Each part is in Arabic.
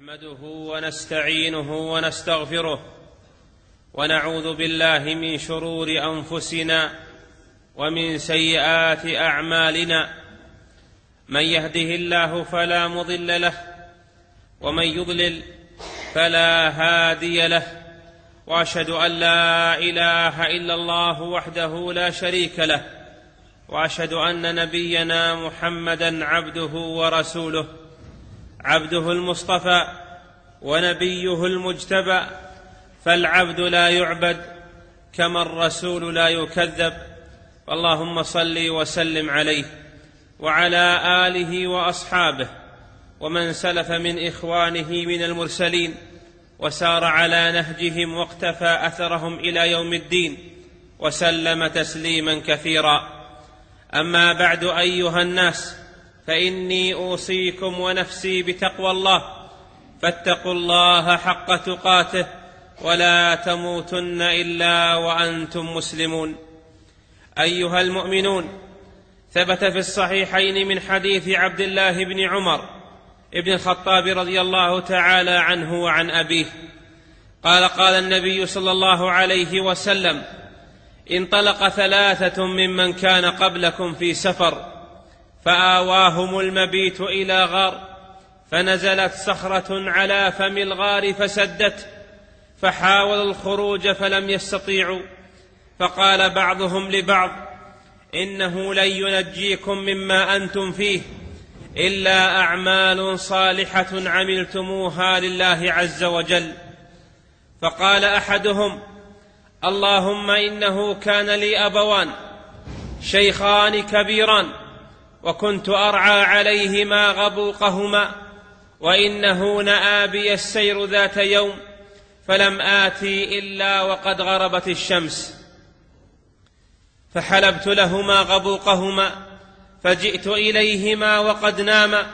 نحمده ونستعينه ونستغفره ونعوذ بالله من شرور أنفسنا ومن سيئات أعمالنا. من يهده الله فلا مضل له ومن يضلل فلا هادي له، وأشهد أن لا إله إلا الله وحده لا شريك له، وأشهد أن نبينا محمدا عبده ورسوله، عبده المصطفى ونبيه المجتبى. فالعبد لا يعبد كما الرسول لا يكذب، اللهم صل وسلم عليه وعلى آله وأصحابه ومن سلف من إخوانه من المرسلين وسار على نهجهم واقتفى أثرهم إلى يوم الدين وسلم تسليما كثيرا. أما بعد، أيها الناس، فإني أوصيكم ونفسي بتقوى الله، فاتقوا الله حق تقاته ولا تموتن إلا وأنتم مسلمون. أيها المؤمنون، ثبت في الصحيحين من حديث عبد الله بن عمر ابن الخطاب رضي الله تعالى عنه وعن أبيه قال النبي صلى الله عليه وسلم: انطلق ثلاثة ممن كان قبلكم في سفر، فآواهم المبيت إلى غار، فنزلت صخرة على فم الغار فسدته، فحاولوا الخروج فلم يستطيعوا، فقال بعضهم لبعض: إنه لن ينجيكم مما أنتم فيه إلا أعمال صالحة عملتموها لله عز وجل. فقال أحدهم: اللهم إنه كان لي أبوان شيخان كبيران، وكنت أرعى عليهما غبوقهما، وإنه نأى بي السير ذات يوم فلم آتي إلا وقد غربت الشمس، فحلبت لهما غبوقهما، فجئت إليهما وقد ناما،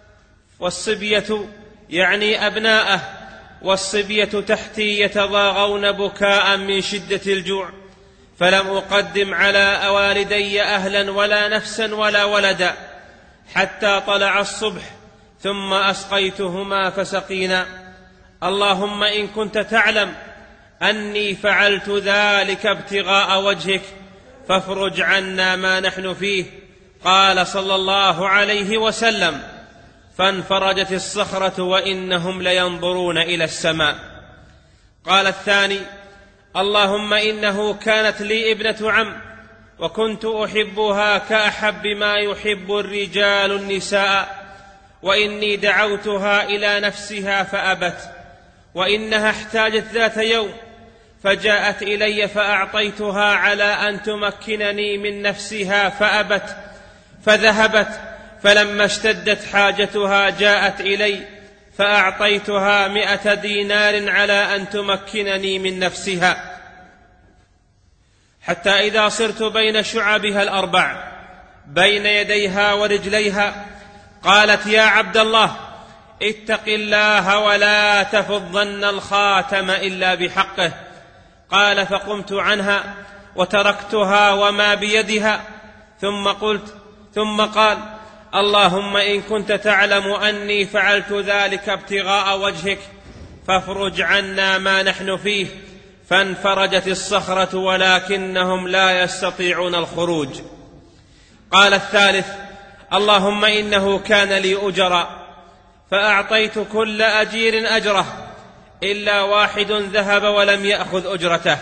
والصبية يعني أبناءه، والصبية تحتي يتضاغون بكاء من شدة الجوع، فلم أقدم على والدي أهلا ولا نفسا ولا ولدا، حتى طلع الصبح ثم أسقيتهما فسقينا. اللهم إن كنت تعلم أني فعلت ذلك ابتغاء وجهك فافرج عنا ما نحن فيه. قال صلى الله عليه وسلم: فانفرجت الصخرة وإنهم لينظرون إلى السماء. قال الثاني: اللهم إنه كانت لي ابنة عم، وكنت أحبها كأحب ما يحب الرجال النساء، وإني دعوتها إلى نفسها فأبت، وإنها احتاجت ذات يوم فجاءت إلي فأعطيتها على أن تمكنني من نفسها فأبت، فذهبت، فلما اشتدت حاجتها جاءت إلي فأعطيتها 100 دينار على أن تمكنني من نفسها، حتى إذا صرت بين شعبها الأربع بين يديها ورجليها قالت: يا عبد الله، اتق الله ولا تفضن الخاتم إلا بحقه. قال: فقمت عنها وتركتها وما بيدها، ثم قال: اللهم إن كنت تعلم أني فعلت ذلك ابتغاء وجهك فافرج عنا ما نحن فيه. فانفرجت الصخرة ولكنهم لا يستطيعون الخروج. قال الثالث: اللهم إنه كان لي أجرا، فأعطيت كل أجير أجره إلا واحد ذهب ولم يأخذ أجرته،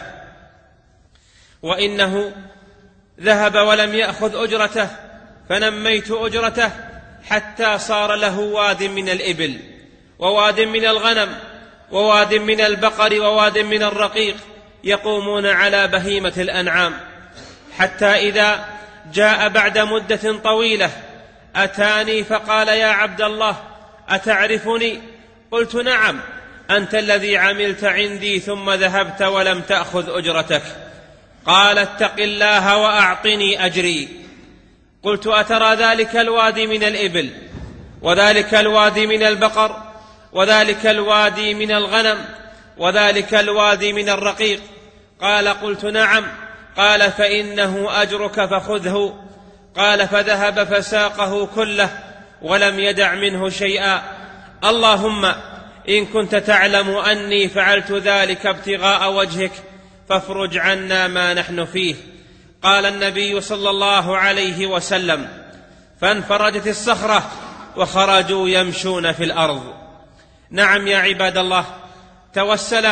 وإنه ذهب ولم يأخذ أجرته، فنميت أجرته حتى صار له واد من الإبل، وواد من الغنم، وواد من البقر، وواد من الرقيق، يقومون على بهيمة الأنعام، حتى إذا جاء بعد مدة طويلة أتاني فقال: يا عبد الله، أتعرفني؟ قلت: نعم، أنت الذي عملت عندي ثم ذهبت ولم تأخذ أجرتك. قال: اتق الله وأعطني أجري. قلت: أترى ذلك الوادي من الإبل، وذلك الوادي من البقر، وذلك الوادي من الغنم، وذلك الوادي من الرقيق؟ قال: قلت: نعم. قال: فإنه أجرك فخذه. قال: فذهب فساقه كله ولم يدع منه شيئا. اللهم إن كنت تعلم أني فعلت ذلك ابتغاء وجهك فافرج عنا ما نحن فيه. قال النبي صلى الله عليه وسلم: فانفرجت الصخرة وخرجوا يمشون في الأرض. نعم يا عباد الله، توسل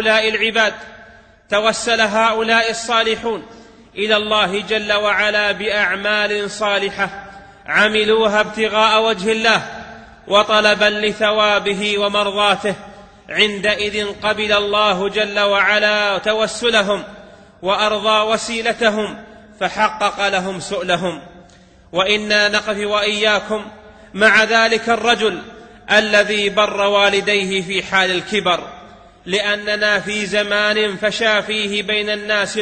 هؤلاء الصالحون إلى الله جل وعلا بأعمال صالحة عملوها ابتغاء وجه الله وطلبا لثوابه ومرضاته. عندئذ قبل الله جل وعلا توسلهم وأرضى وسيلتهم فحقق لهم سؤلهم. وإنا نقف وإياكم مع ذلك الرجل الذي بر والديه في حال الكبر، لأننا في زمان فشى فيه بين الناس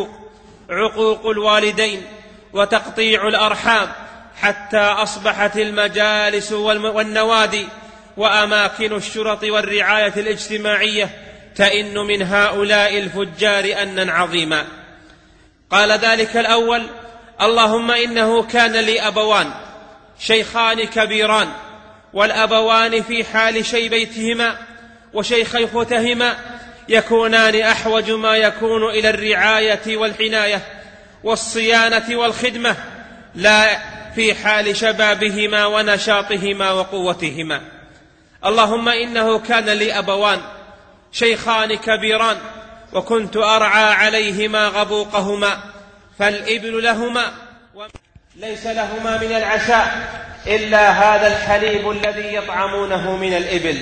عقوق الوالدين وتقطيع الأرحام، حتى أصبحت المجالس والنوادي وأماكن الشرط والرعاية الاجتماعية تئن من هؤلاء الفجار أنا عظيما. قال ذلك الأول: اللهم إنه كان لي أبوان شيخان كبيران، والأبوان في حال شيبتهما وشيخوختهما يكونان أحوج ما يكون إلى الرعاية والعناية والصيانة والخدمة، لا في حال شبابهما ونشاطهما وقوتهما. اللهم إنه كان لي أبوان شيخان كبيران، وكنت أرعى عليهما غبوقهما، فالإبل لهما ليس لهما من العشاء إلا هذا الحليب الذي يطعمونه من الإبل،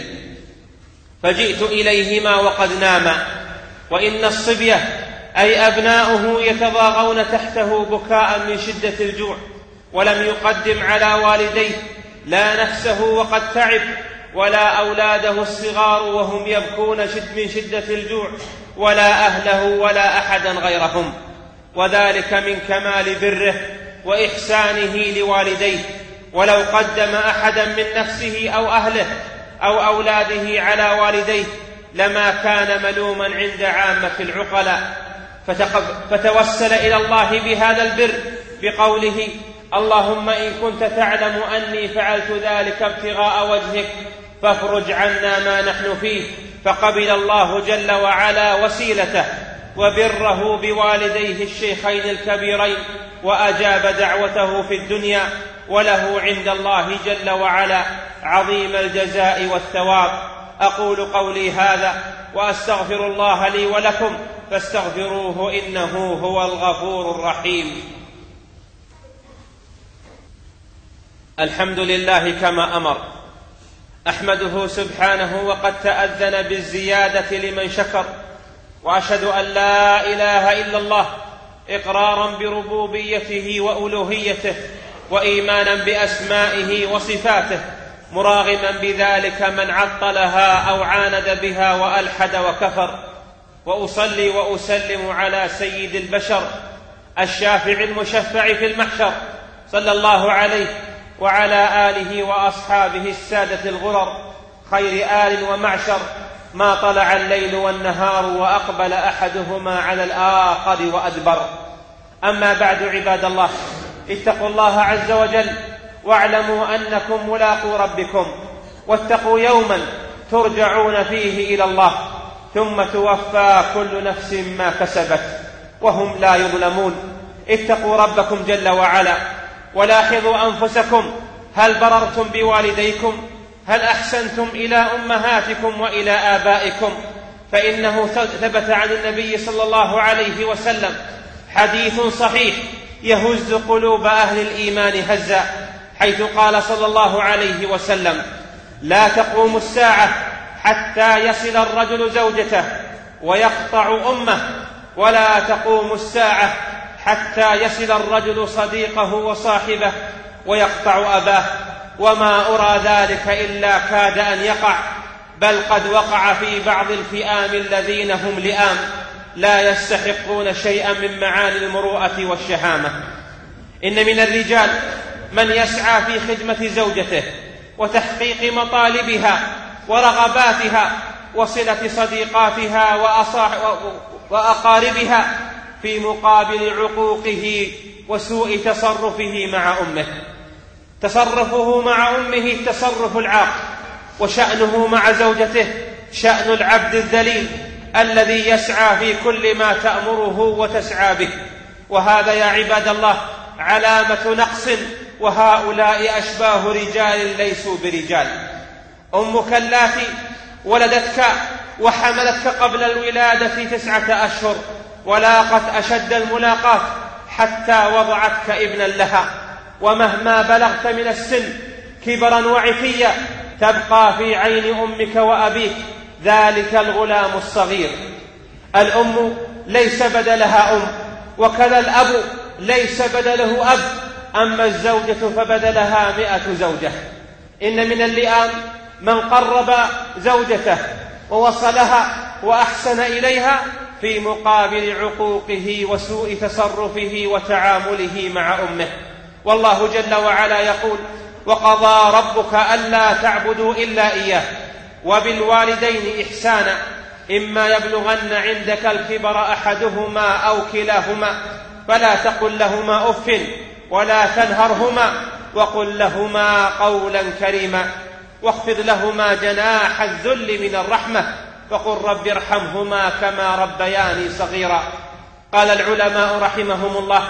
فجئت إليهما وقد ناما، وإن الصبية أي أبناؤه يتضاغون تحته بكاء من شدة الجوع، ولم يقدم على والديه لا نفسه وقد تعب، ولا أولاده الصغار وهم يبكون من شدة الجوع، ولا أهله ولا أحدا غيرهم، وذلك من كمال بره وإحسانه لوالديه. ولو قدم أحدا من نفسه أو أهله أو أولاده على والديه لما كان ملوما عند عامة العقلاء، فتوسل إلى الله بهذا البر بقوله: اللهم إن كنت تعلم أني فعلت ذلك ابتغاء وجهك فافرج عنا ما نحن فيه. فقبل الله جل وعلا وسيلته وبره بوالديه الشيخين الكبيرين، وأجاب دعوته في الدنيا، وله عند الله جل وعلا عظيم الجزاء والثواب. أقول قولي هذا وأستغفر الله لي ولكم فاستغفروه إنه هو الغفور الرحيم. الحمد لله كما أمر، أحمده سبحانه وقد تأذن بالزيادة لمن شكر، وأشهد أن لا إله إلا الله إقرارا بربوبيته وألوهيته وإيمانا بأسمائه وصفاته، مراغما بذلك من عطلها أو عاند بها وألحد وكفر. وأصلي وأسلم على سيد البشر الشافع المشفع في المحشر، صلى الله عليه وعلى آله وأصحابه السادة الغرر، خير آل ومعشر، ما طلع الليل والنهار وأقبل أحدهما على الآخر وأدبر. أما بعد، عباد الله، اتقوا الله عز وجل واعلموا أنكم ملاقو ربكم، واتقوا يوما ترجعون فيه إلى الله ثم توفى كل نفس ما كسبت وهم لا يظلمون. اتقوا ربكم جل وعلا ولاحظوا أنفسكم، هل بررتم بوالديكم؟ هل أحسنتم إلى أمهاتكم وإلى آبائكم؟ فإنه ثبت عن النبي صلى الله عليه وسلم حديث صحيح يهز قلوب أهل الإيمان هزا، حيث قال صلى الله عليه وسلم: لا تقوم الساعة حتى يصل الرجل زوجته ويقطع أمه، ولا تقوم الساعة حتى يصل الرجل صديقه وصاحبه ويقطع أباه، وما أرى ذلك إلا كاد أن يقع، بل قد وقع في بعض الفئام الذين هم لئام لا يستحقون شيئا من معاني المروءة والشهامة. إن من الرجال من يسعى في خدمة زوجته وتحقيق مطالبها ورغباتها وصلة صديقاتها وأقاربها في مقابل عقوقه وسوء تصرفه مع أمه. تصرفه مع أمه التصرف العاق، وشأنه مع زوجته شأن العبد الذليل الذي يسعى في كل ما تأمره وتسعى به. وهذا يا عباد الله علامة نقص، وهؤلاء أشباه رجال ليسوا برجال. أمك اللاتي ولدتك وحملتك قبل الولادة 9 أشهر ولاقت أشد الملاقات حتى وضعتك ابنا لها، ومهما بلغت من السن كبرا وعتيا تبقى في عين أمك وأبيك ذلك الغلام الصغير. الأم ليس بدلها أم، وكذا الأب ليس بدله أب، أما الزوجة فبدلها 100 زوجة. إن من اللئام من قرب زوجته ووصلها وأحسن إليها في مقابل عقوقه وسوء تصرفه وتعامله مع أمه. والله جل وعلا يقول: وقضى ربك ألا تعبدوا إلا إياه وبالوالدين إحسانا إما يبلغن عندك الكبر أحدهما أو كلاهما فلا تقل لهما أف ولا تنهرهما وقل لهما قولا كريما واخفض لهما جناح الذل من الرحمة وقل رب ارحمهما كما ربياني صغيرا. قال العلماء رحمهم الله: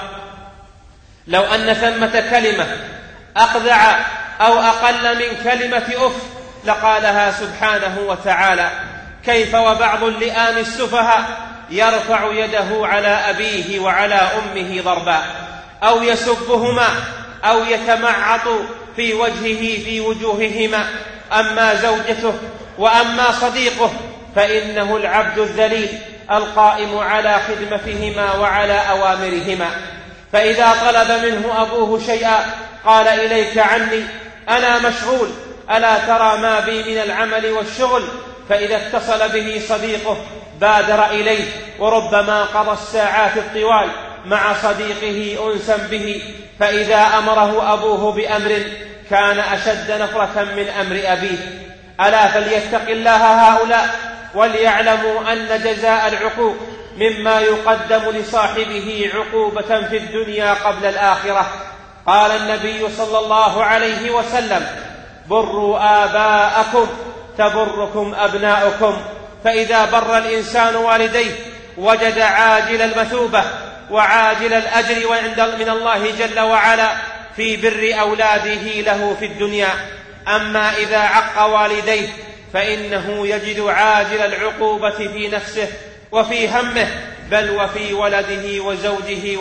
لو أن ثمة كلمة أقذع أو أقل من كلمة أف لقالها سبحانه وتعالى. كيف وبعض اللئام السفهاء يرفع يده على أبيه وعلى أمه ضربا أو يسبهما أو يتمعط في وجهه في وجوههما. أما زوجته وأما صديقه فإنه العبد الذليل القائم على خدمتهما وعلى أوامرهما. فإذا طلب منه أبوه شيئا قال: إليك عني أنا مشغول، ألا ترى ما بي من العمل والشغل؟ فإذا اتصل به صديقه بادر إليه، وربما قضى الساعات الطوال مع صديقه أنسا به. فإذا أمره أبوه بأمر كان أشد نفرة من أمر أبيه. ألا فليتق الله هؤلاء وليعلموا أن جزاء العقوق مما يقدم لصاحبه عقوبة في الدنيا قبل الآخرة. قال النبي صلى الله عليه وسلم: بروا آباءكم تبركم أبناؤكم. فإذا بر الإنسان والديه وجد عاجل المثوبة وعاجل الأجر من الله جل وعلا في بر أولاده له في الدنيا. أما إذا عق والديه فإنه يجد عاجل العقوبة في نفسه وفي همه، بل وفي ولده وزوجه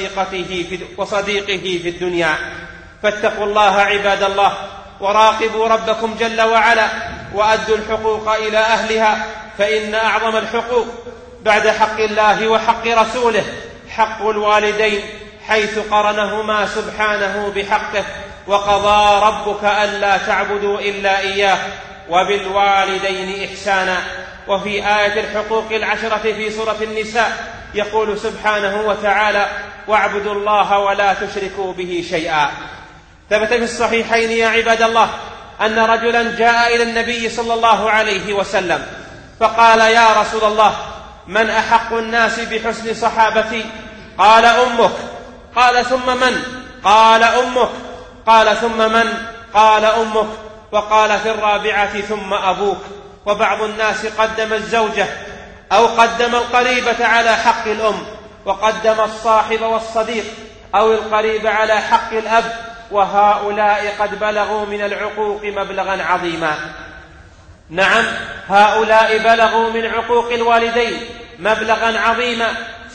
وصديقه في الدنيا. فاتقوا الله عباد الله، وراقبوا ربكم جل وعلا، وأدوا الحقوق إلى أهلها، فإن أعظم الحقوق بعد حق الله وحق رسوله حق الوالدين، حيث قرنهما سبحانه بحقه: وقضى ربك ألا تعبدوا إلا إياه وبالوالدين إحسانا. وفي آية الحقوق 10 في سورة النساء يقول سبحانه وتعالى: واعبدوا الله ولا تشركوا به شيئا. ثبت في الصحيحين يا عباد الله أن رجلا جاء إلى النبي صلى الله عليه وسلم فقال: يا رسول الله، من أحق الناس بحسن صحابتي؟ قال: أمك. قال: ثم من؟ قال: أمك. قال: ثم من؟ قال: أمك. وقال في الرابعة: ثم أبوك. وبعض الناس قدم الزوجة أو قدم القريبة على حق الأم، وقدم الصاحب والصديق أو القريب على حق الأب، وهؤلاء قد بلغوا من العقوق مبلغا عظيما. نعم، هؤلاء بلغوا من عقوق الوالدين مبلغا عظيما،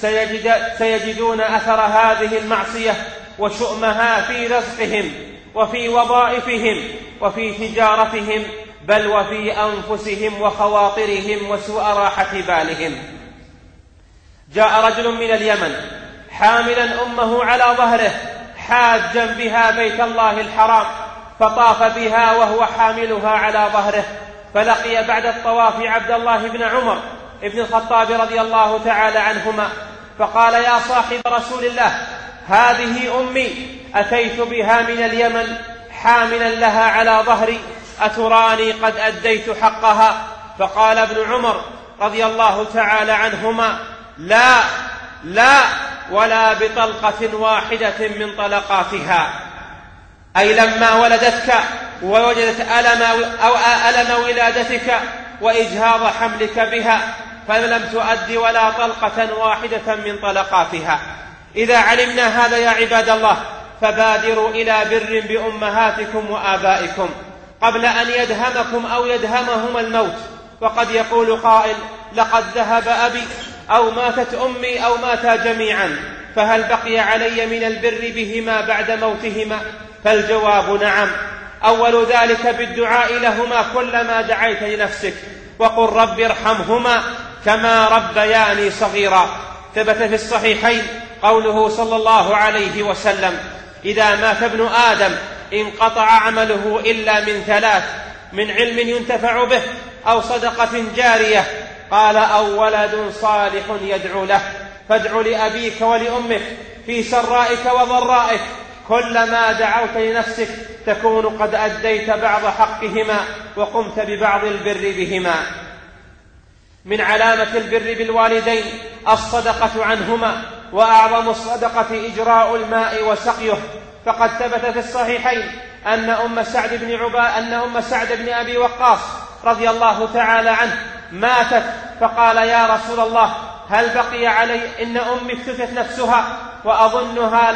سيجدون أثر هذه المعصية وشؤمها في رزقهم وفي وظائفهم وفي تجارتهم، بل وفي أنفسهم وخواطرهم وسوء راحة بالهم. جاء رجل من اليمن حاملا أمه على ظهره حاجا بها بيت الله الحرام، فطاف بها وهو حاملها على ظهره، فلقي بعد الطواف عبد الله بن عمر ابن الخطاب رضي الله تعالى عنهما، فقال: يا صاحب رسول الله، هذه أمي أتيت بها من اليمن حاملا لها على ظهري، أتراني قد أديت حقها؟ فقال ابن عمر رضي الله تعالى عنهما: لا لا، ولا بطلقة واحدة من طلقاتها. أي لما ولدتك ووجدت ألم ولادتك وإجهاض حملك بها فلم تؤد ولا طلقة واحدة من طلقاتها. إذا علمنا هذا يا عباد الله فبادروا إلى بر بأمهاتكم وآبائكم قبل أن يدهمكم أو يدهمهم الموت. وقد يقول قائل: لقد ذهب أبي أو ماتت أمي أو ماتا جميعا، فهل بقي علي من البر بهما بعد موتهما؟ فالجواب نعم. أول ذلك بالدعاء لهما كلما دعيت لنفسك، وقل رب ارحمهما كما ربياني صغيرا. ثبت في الصحيحين قوله صلى الله عليه وسلم: إذا مات ابن آدم انقطع عمله إلا من ثلاث: من علم ينتفع به، أو صدقة جارية، قال أو ولد صالح يدعو له. فادع لأبيك ولأمك في سرائك وضرائك، كلما دعوت لنفسك تكون قد أديت بعض حقهما وقمت ببعض البر بهما. من علامة البر بالوالدين الصدقة عنهما، وأعظم الصدقة إجراء الماء وسقيه. فقد ثبت في الصحيحين أن أم سعد بن أبي وقاص رضي الله تعالى عنه ماتت، فقال: يا رسول الله، هل بقي علي؟ إن أمي افتتت نفسها وأظنها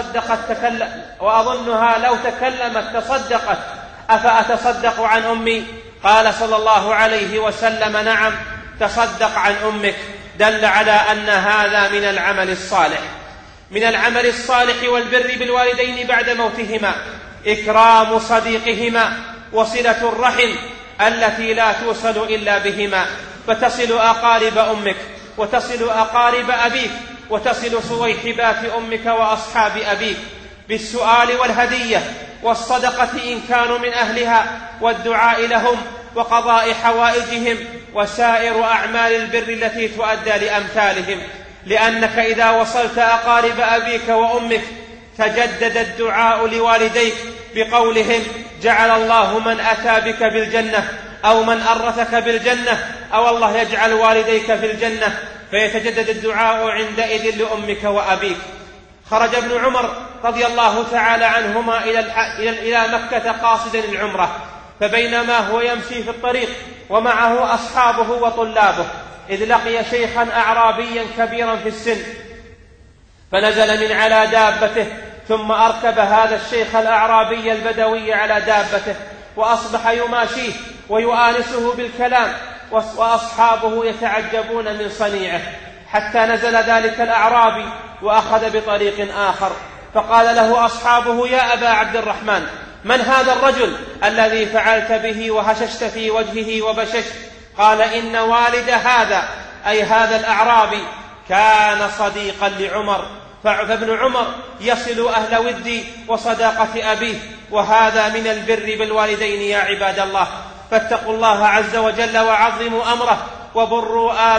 لو تكلمت تصدقت، أفأتصدق عن أمي؟ قال صلى الله عليه وسلم: نعم، تصدق عن أمك. دل على أن هذا من العمل الصالح. من العمل الصالح والبر بالوالدين بعد موتهما إكرام صديقهما وصلة الرحم التي لا توصل إلا بهما، فتصل أقارب أمك وتصل أقارب أبيك وتصل صويحبات أمك وأصحاب أبيك بالسؤال والهدية والصدقة إن كانوا من أهلها، والدعاء لهم وقضاء حوائجهم وسائر أعمال البر التي تؤدى لأمثالهم. لأنك إذا وصلت أقارب أبيك وأمك تجدد الدعاء لوالديك بقولهم: جعل الله من أتى بك بالجنة، أو من أرثك بالجنة، أو الله يجعل والديك في الجنة، فيتجدد الدعاء عندئذ لأمك وأبيك. خرج ابن عمر رضي الله تعالى عنهما إلى مكة قاصدا العمرة، فبينما هو يمشي في الطريق ومعه أصحابه وطلابه إذ لقي شيخا أعرابيا كبيرا في السن، فنزل من على دابته ثم أركب هذا الشيخ الأعرابي البدوي على دابته وأصبح يماشيه ويؤانسه بالكلام، وأصحابه يتعجبون من صنيعه، حتى نزل ذلك الأعرابي وأخذ بطريق آخر، فقال له أصحابه: يا أبا عبد الرحمن، من هذا الرجل الذي فعلت به وهششت في وجهه وبششت؟ قال: إن والد هذا، أي هذا الأعرابي، كان صديقا لعمر، فابن عمر يصل أهل ودي وصداقة أبيه، وهذا من البر بالوالدين يا عباد الله. فاتقوا الله عز وجل وعظموا أمره، وبروا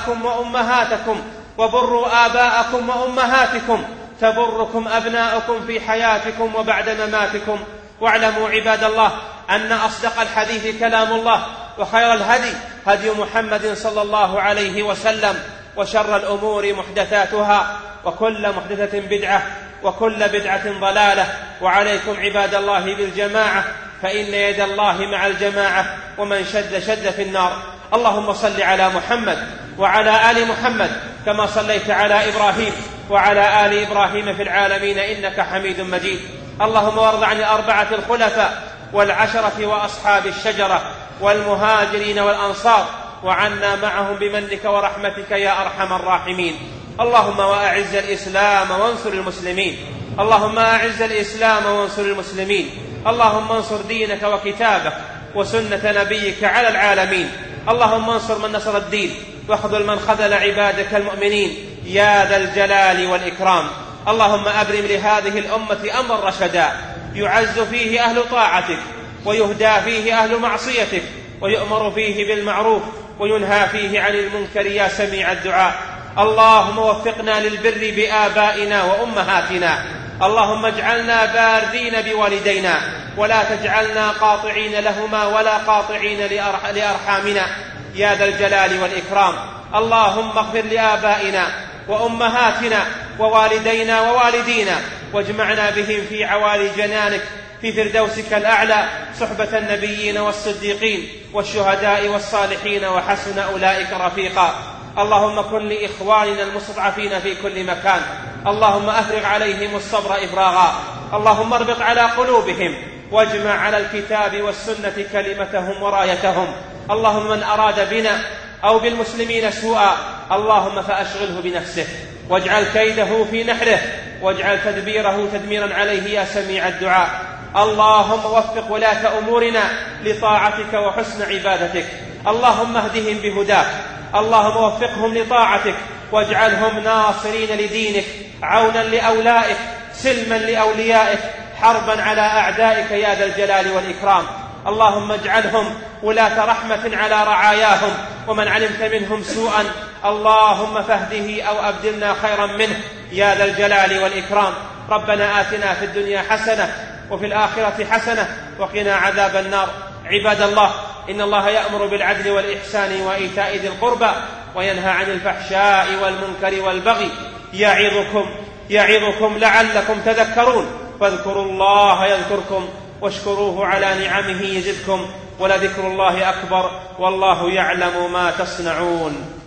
آباءكم وأمهاتكم تبركم أبناؤكم في حياتكم وبعد مماتكم. واعلموا عباد الله أن أصدق الحديث كلام الله، وخير الهدي هدي محمد صلى الله عليه وسلم، وشر الأمور محدثاتها، وكل محدثة بدعة، وكل بدعة ضلالة. وعليكم عباد الله بالجماعة، فإن يد الله مع الجماعة، ومن شد في النار. اللهم صل على محمد وعلى آل محمد كما صليت على إبراهيم وعلى آل إبراهيم في العالمين إنك حميد مجيد. اللهم وارض عن الأربعة الخلفاء والعشرة وأصحاب الشجرة والمهاجرين والأنصار، وعنا معهم بمنك ورحمتك يا أرحم الراحمين. اللهم وأعز الإسلام وانصر المسلمين، اللهم أعز الإسلام وانصر المسلمين، اللهم انصر دينك وكتابك وسنة نبيك على العالمين. اللهم انصر من نصر الدين، واخذل من خذل عبادك المؤمنين يا ذا الجلال والإكرام. اللهم أبرم لهذه الأمة أمر رشدا يعز فيه أهل طاعتك، ويهدى فيه أهل معصيتك، ويؤمر فيه بالمعروف وينهى فيه عن المنكر يا سميع الدعاء. اللهم وفقنا للبر بآبائنا وأمهاتنا، اللهم اجعلنا باردين بوالدينا، ولا تجعلنا قاطعين لهما ولا قاطعين لأرحامنا يا ذا الجلال والإكرام. اللهم اغفر لآبائنا وأمهاتنا ووالدينا ووالدينا، واجمعنا بهم في عوالي جنانك في فردوسك الأعلى صحبة النبيين والصديقين والشهداء والصالحين وحسن أولئك رفيقا. اللهم كن لإخواننا المستضعفين في كل مكان، اللهم أفرغ عليهم الصبر إفراغا، اللهم اربط على قلوبهم واجمع على الكتاب والسنة كلمتهم ورايتهم. اللهم من أراد بنا أو بالمسلمين سوءا اللهم فأشغله بنفسه واجعل كيده في نحره واجعل تدبيره تدميرا عليه يا سميع الدعاء. اللهم وفق ولاة أمورنا لطاعتك وحسن عبادتك، اللهم اهدهم بهداك، اللهم وفقهم لطاعتك واجعلهم ناصرين لدينك، عونا لأولائك، سلما لأوليائك، حربا على أعدائك يا ذا الجلال والإكرام. اللهم اجعلهم ولاة رحمة على رعاياهم، ومن علمت منهم سوءا اللهم فاهده أو أبدلنا خيرا منه يا ذا الجلال والإكرام. ربنا آتنا في الدنيا حسنة وفي الآخرة حسنة وقنا عذاب النار. عباد الله، إن الله يأمر بالعدل والإحسان وإيتاء ذي القربى وينهى عن الفحشاء والمنكر والبغي يعظكم لعلكم تذكرون. فاذكروا الله يذكركم واشكروه على نعمه يزدكم ولذكر الله أكبر والله يعلم ما تصنعون.